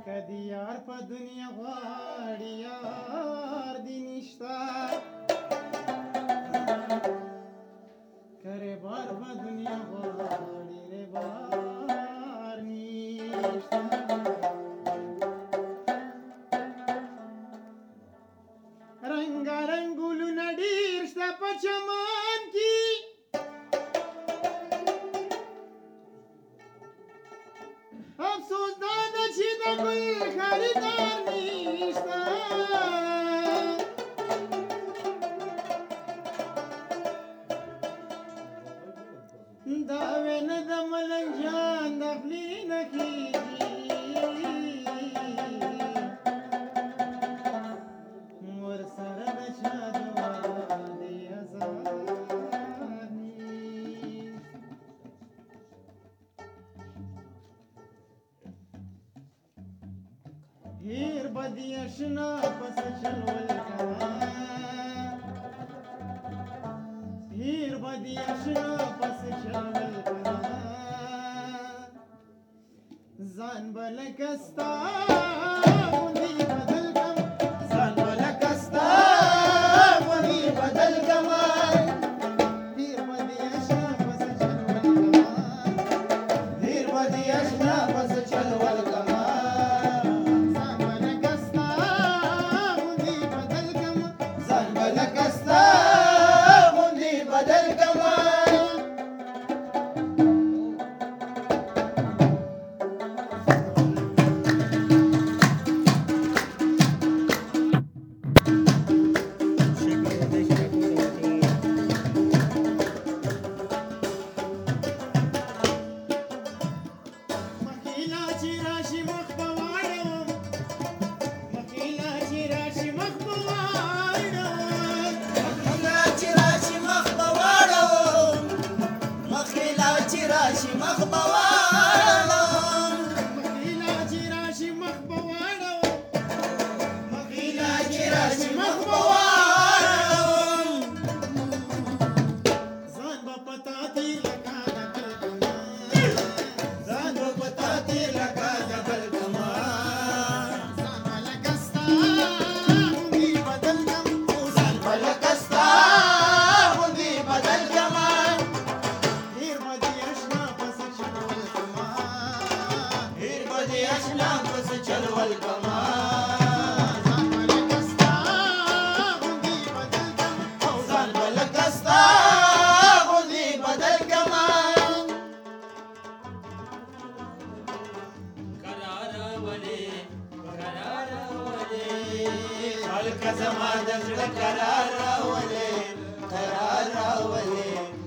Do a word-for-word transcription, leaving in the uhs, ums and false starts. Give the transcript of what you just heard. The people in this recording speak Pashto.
کدی یار په دنیا غواړي یار دی نشته کرے بار په دنیا غواړي ره بار نشته رنگا رنگولو ندیر شته په چمان کې افسوس دا ده چې د ګل خریدار نشته دا وینه د ملنګ جان د خولې نه کېږي ورسره د چا دعا د ازار هیر بدی اشنا پس چلول کما هیر بدی اشنا پس چلول کما زان بلکستا مندی بدل کم زان بلکستا مندی بدل کما هیر بدی اشنا پس چلول کما هیر بدی اشنا پس چلول کما زما د زړه قرار راولې قرار راولې